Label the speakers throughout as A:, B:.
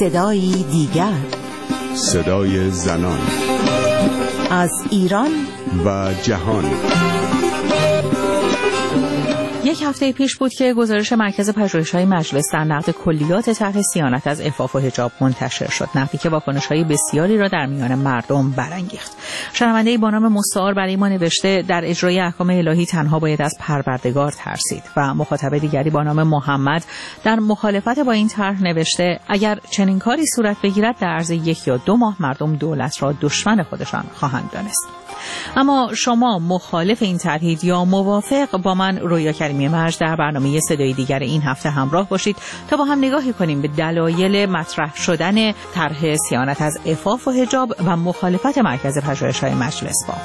A: صدایی دیگر،
B: صدای زنان
A: از ایران
B: و جهان.
C: یک هفته پیش بود که گزارش مرکز پژوهش‌های مجلس در نقد کلیات طرح صیانت از عفاف و حجاب منتشر شد، نقدی که واکنش‌های بسیاری را در میان مردم برانگیخت. شنونده‌ای با نام مستعار برای ما نوشته در اجرای احکام الهی تنها باید از پروردگار ترسید و مخاطب دیگری با نام محمد در مخالفت با این طرح نوشته اگر چنین کاری صورت بگیرد در عرض 1 یا 2 ماه مردم دولت را دشمن خودشان خواهند دانست. اما شما مخالف این طرحید یا موافق؟ با من رویا کریمی مرج در برنامه صدای دیگر این هفته همراه باشید تا با هم نگاهی کنیم به دلایل مطرح شدن طرح صیانت از عفاف و حجاب و مخالفت مرکز پژوهش‌های مجلس با.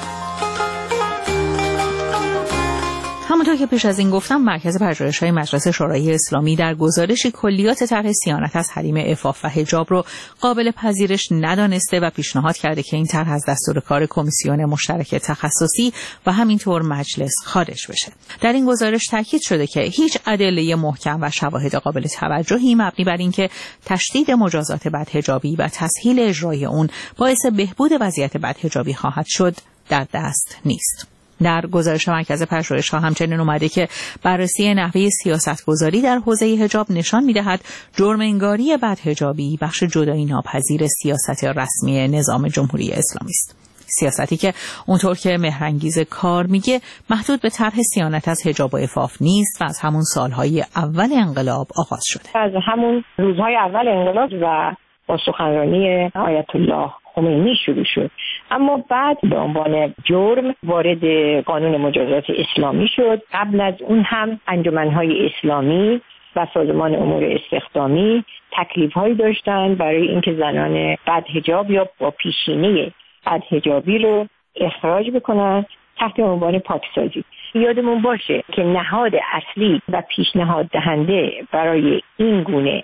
C: همونطور که پیش از این گفتم، مرکز پژوهش‌های مجلس شورای اسلامی در گزارشی کلیات طرح صیانت از حریم عفاف و حجاب رو قابل پذیرش ندانسته و پیشنهاد کرده که این طرح از دستور کار کمیسیون مشترک تخصصی و همینطور مجلس خارج بشه. در این گزارش تاکید شده که هیچ ادله محکم و شواهد قابل توجهی مبنی بر اینکه تشدید مجازات بدحجابی و تسهیل اجرای اون باعث بهبود وضعیت بدحجابی خواهد شد در دست نیست. در گزارش مرکز پژوهش‌ها همچنین اومده که بررسی نحوه سیاستگذاری در حوزه حجاب نشان می‌دهد جرم انگاری بدحجابی بخش جدایی ناپذیر سیاست رسمی نظام جمهوری اسلامی است. سیاستی که اونطور که مهرانگیز کار میگه محدود به طرح صیانت از حجاب و عفاف نیست و از همون سالهای اول انقلاب آغاز شده.
D: از همون روزهای اول انقلاب و با سخنرانی آیت الله خمینی شروع شد، اما بعد به عنوان جرم وارد قانون مجازات اسلامی شد. قبل از اون هم انجمن‌های اسلامی و سازمان امور استخدامی تکلیف‌هایی داشتند برای اینکه زنان بدحجاب یا با پیشینه بدحجابی رو اخراج بکنن تحت عنوان پاکسازی. یادمون باشه که نهاد اصلی و پیشنهاد دهنده برای این گونه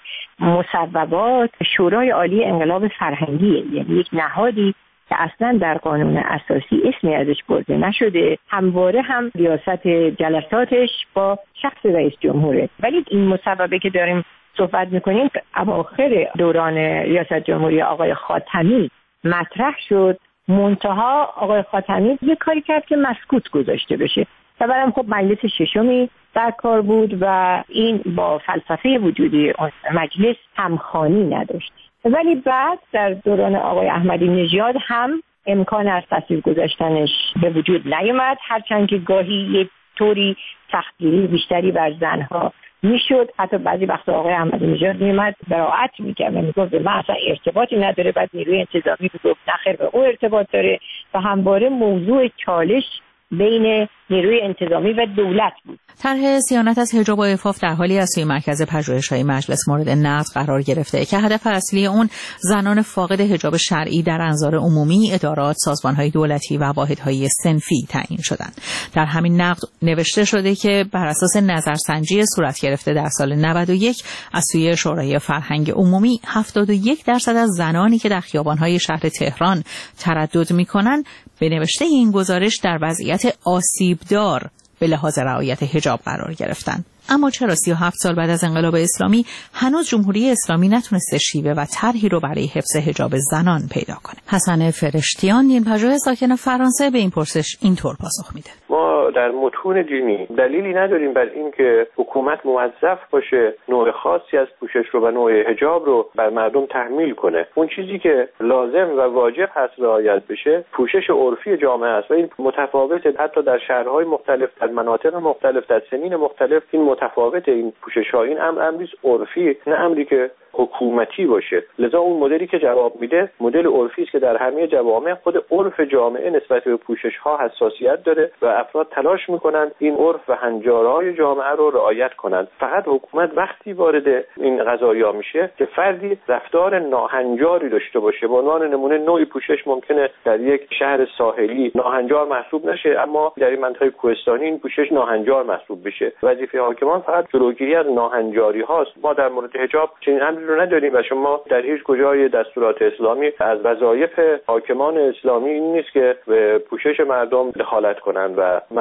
D: مصوبات شورای عالی انقلاب فرهنگیه، یعنی یک نهادی که اصلا در قانون اساسی اسمی ازش برده نشده، همواره هم ریاست جلساتش با شخص رئیس جمهوره. ولی این مصوبه که داریم صحبت میکنیم اواخر دوران ریاست جمهوری آقای خاتمی مطرح شد، منتها آقای خاتمی یک کاری کرد که مسکوت گذاشته بشه. برام خب مجلس ششمی در کار بود و این با فلسفه وجودی مجلس همخوانی نداشت. ولی بعد در دوران آقای احمدی نژاد هم امکان از تصویب گذاشتنش به وجود نیامد، هرچند که گاهی یک طوری سختگیری بیشتری بر زنها میشد. حتی بعضی وقتا آقای احمدی نژاد میومد براعت میکرد و میگفت من اصلا ارتباطی نداره، بعد نیروی انتظامی میگفت نخیر به او ارتباط داره و همواره موضوع چالش بین نیروی انتظامی و دولت بود.
C: طرح صیانت از حجاب و عفاف در حالی از سوی مرکز پژوهش‌های مجلس مورد نقد قرار گرفته که هدف اصلی اون زنان فاقد حجاب شرعی در انظار عمومی، ادارات، سازمان‌های دولتی و واحدهای صنفی تعیین شدند. در همین نقد نوشته شده که بر اساس نظرسنجی صورت گرفته در سال 91 از سوی شورای فرهنگ عمومی 71% از زنانی که در خیابان‌های شهر تهران تردد می‌کنند به نوشته این گزارش در وضعیت آسیبدار به لحاظ رعایت حجاب قرار گرفتند. اما چرا 37 سال بعد از انقلاب اسلامی هنوز جمهوری اسلامی نتونسته شیوه و طرحی رو برای حفظ حجاب زنان پیدا کنه؟ حسن فرشتیان، دین‌پژوه ساکن فرانسه، به این پرسش اینطور پاسخ میده:
E: ما در متون دینی دلیلی نداریم بر اینکه حکومت موظف باشه نوع خاصی از پوشش رو و نوع حجاب رو بر مردم تحمیل کنه. اون چیزی که لازم و واجب هست رعایت بشه پوشش عرفی جامعه است و این متفاوته، حتی در شهرهای مختلف، در مناطق مختلف، در سنین مختلف این متفاوت. این پوشش‌ها این امری عرفی، نه امری که حکومتی باشه. لذا اون مدلی که جواب میده مدل عرفی است که در همه جوامع خود عرف جامعه نسبت به پوشش‌ها حساسیت داره و افراد تلاش میکنن این عرف و هنجارهای جامعه رو رعایت کنند. فقط حکومت وقتی وارد این قضایا میشه که فردی رفتار ناهنجاری داشته باشه. به عنوان نمونه نوعی پوشش ممکنه در یک شهر ساحلی ناهنجار محسوب نشه، اما در این منطقه کوهستانی این پوشش ناهنجار محسوب بشه. وظیفه حاکمان فقط جلوگیری از ناهنجاری هاست. ما در مورد حجاب چنین رو نداریم و شما در هیچ کجای دستورات اسلامی از وظایف حاکمان اسلامی این نیست که به پوشش مردم دخالت کنند و مردم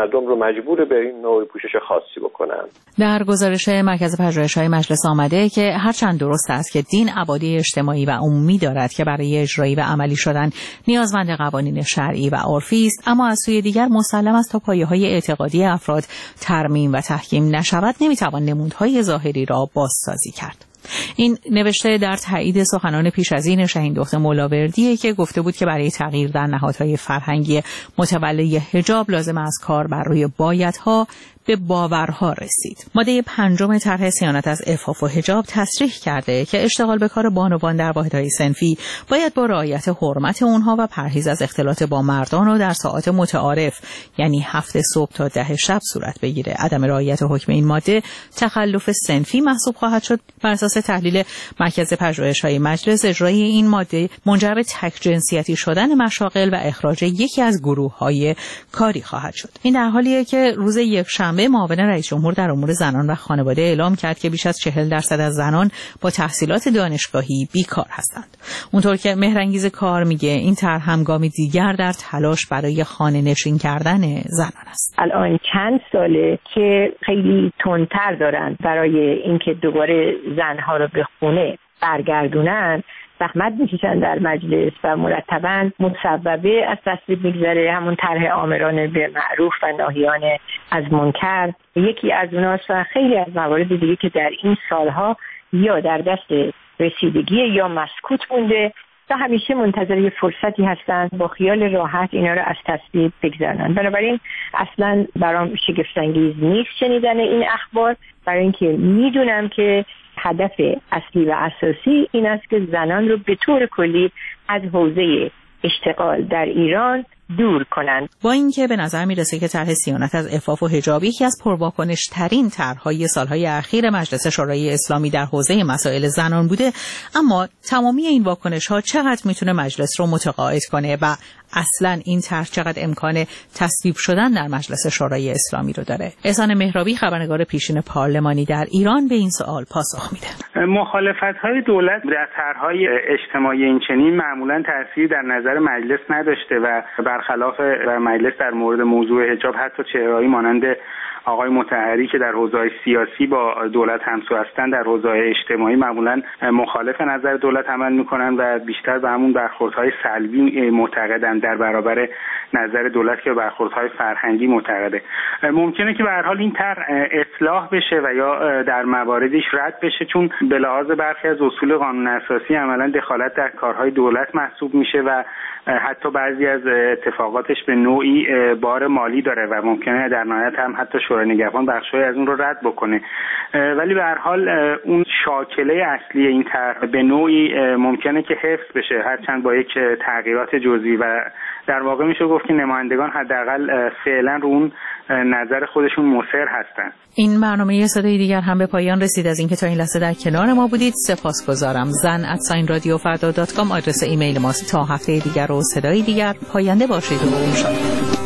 E: مردم رو مجبور به این نوع پوشش خاصی بکنن.
C: در گزارش مرکز پژوهش‌های مجلس آمده که هرچند درست است که دین ابعاد اجتماعی و عمومی دارد که برای اجرایی و عملی شدن نیازمند قوانین شرعی و عرفی است، اما از سوی دیگر مسلم است تا پایه‌های اعتقادی افراد ترمیم و تحکیم نشود نمیتوان نمودهای ظاهری را بازسازی کرد. این نوشته در تایید سخنان پیش از این شهیندخت مولاوردیه که گفته بود که برای تغییر در نهادهای فرهنگی متولی حجاب لازم از کار بر روی بایدها به باورها رسید. ماده 5 طرح صیانت از عفاف و حجاب تصریح کرده که اشتغال به کار بانوان در واحدهای صنفی باید با رعایت حرمت اونها و پرهیز از اختلاط با مردان و در ساعات متعارف یعنی 7 صبح تا 10 شب صورت بگیره. عدم رعایت حکم این ماده تخلف صنفی محسوب خواهد شد. بر اساس تحلیل مرکز پژوهش‌های مجلس، اجرای این ماده منجر به تک جنسیتی شدن مشاغل و اخراج یکی از گروه‌های کاری خواهد شد. این در حالیه که روز یکشنبه معاون رئیس جمهور در امور زنان و خانواده اعلام کرد که بیش از 40% از زنان با تحصیلات دانشگاهی بیکار هستند. اونطور که مهرانگیز کار میگه این طرح هم گامی دیگر در تلاش برای خانه نشین کردن زنان است.
D: الان چند ساله که خیلی تندتر دارن برای اینکه دوباره زنها رو به خونه برگردونن، زحمت میکشن در مجلس و مرتباً مصوبه از تصویب میگذره. همون طرح آمرانه به معروف و ناهیانه از منکر یکی از اوناست و خیلی از موارد دیگه که در این سالها یا در دست رسیدگی یا مسکوت مونده و همیشه منتظر یه فرصتی هستن با خیال راحت اینا رو از تصویب بگذارن. بنابراین اصلا برام شگفت‌انگیز نیست شنیدن این اخبار، برای اینکه میدونم که هدف اصلی و اساسی این است که زنان رو به طور کلی از حوزه اشتغال در ایران دور کنند.
C: با اینکه به نظر میرسه که طرح صیانت از عفاف و حجاب یکی از پرواکنش ترین طرح‌های سالهای اخیر مجلس شورای اسلامی در حوزه مسائل زنان بوده، اما تمامی این واکنش‌ها چقدر میتونه مجلس رو متقاعد کنه و اصلا این طرح چقدر امکان تصویب شدن در مجلس شورای اسلامی رو داره؟ احسان مهرابی، خبرنگار پیشین پارلمانی در ایران، به این سوال پاسخ میده.
F: مخالفت‌های دولت در طرح‌های اجتماعی این چنین معمولاً تأثیر در نظر مجلس نداشته و برخلاف مجلس در مورد موضوع حجاب حتی چهره‌ای مانند آقای مطهری که در حوزه‌های سیاسی با دولت همسو هستند در حوزه‌های اجتماعی معمولاً مخالف نظر دولت عمل می‌کنند و بیشتر به همون برخوردهای سلبی معتقدند در برابر نظر دولت که برخوردهای فرهنگی معتقده. ممکنه که به هر حال این طرح اصلاح بشه و یا در مواردش رد بشه، چون به لحاظ برخی از اصول قانون اساسی عملاً دخالت در کارهای دولت محسوب میشه و حتی بعضی از اتفاقاتش به نوعی بار مالی داره و ممکنه در نهایت هم حتی شورای نگهبان بخشای از اون رو رد بکنه. ولی به هر حال اون شاکله اصلی این طرح به نوعی ممکنه که حفظ بشه، هرچند با یک تغییرات جزئی و در واقع میشه گفت که نمایندگان حداقل فعلا رو اون نظر خودشون مصر هستن.
C: این برنامه صدای دیگر هم به پایان رسید. از اینکه تا این لحظه در کنار ما بودید سپاسگزارم. zan@radiofrda.com آدرس ایمیل ماست. تا هفته دیگر و صدای دیگر پاینده باشید و شاد.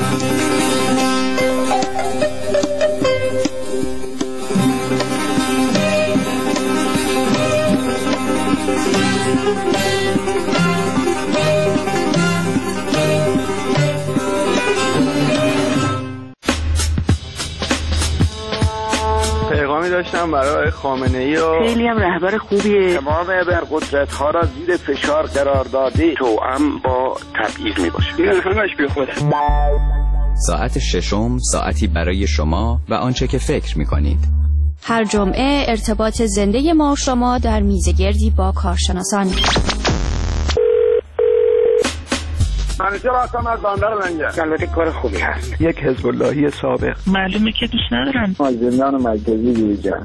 G: پیغامی داشتم برای خامنه‌ای و
H: خیلی هم رهبر خوبیه.
G: تمام ابرقدرت‌ها را زیر فشار قرار داده توأم با تبعیض میباشه. این همش بی خوده.
I: ساعت ششم ساعتی برای شما و آنچه که فکر می‌کنید.
J: هر جمعه ارتباط زنده ما و شما در میزگردی با کارشناسان.
G: منیجر هستم از بندر لنگر.
F: البته کار خوبی هست. یک حزب اللهی سابق.
H: معلومه که دوست ندارن.
G: زندان مرکزی دیجا.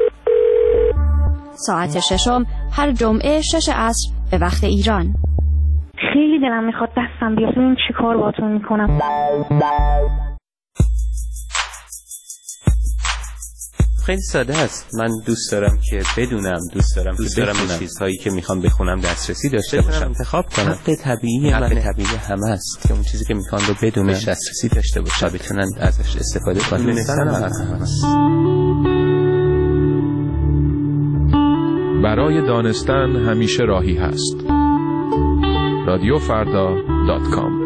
J: ساعت ششم هر جمعه 6 عصر به وقت ایران.
K: خیلی دلم میخواد دستم بیاد. این چی کار باهاتون میکنم؟
L: خیلی ساده است. من دوست دارم که بدونم، دوست دارم به چیزهایی که میخوام بخونم دسترسی داشته باشم، انتخاب کنم. حق طبیعی همه است که اون چیزی که میخوان رو بدونم، دسترسی داشته باشم، بتونن ازش استفاده کنن. دونستن هم هست.
M: برای دانستن همیشه راهی هست. radiofrda.com